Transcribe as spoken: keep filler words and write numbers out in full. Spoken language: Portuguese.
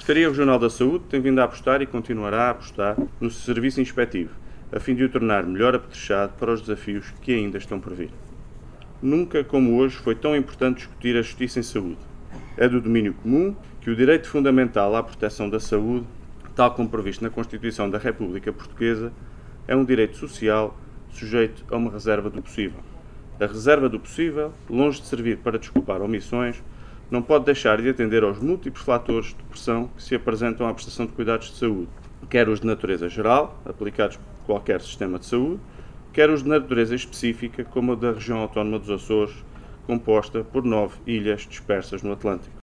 Secretaria Regional da Saúde tem vindo a apostar e continuará a apostar no serviço inspectivo, a fim de o tornar melhor apetrechado para os desafios que ainda estão por vir. Nunca como hoje foi tão importante discutir a justiça em saúde. É do domínio comum que o direito fundamental à proteção da saúde, tal como previsto na Constituição da República Portuguesa, é um direito social sujeito a uma reserva do possível. A reserva do possível, longe de servir para desculpar omissões, não pode deixar de atender aos múltiplos fatores de pressão que se apresentam à prestação de cuidados de saúde, quer os de natureza geral, aplicados por qualquer sistema de saúde, quer os de natureza específica, como a da região autónoma dos Açores, composta por nove ilhas dispersas no Atlântico.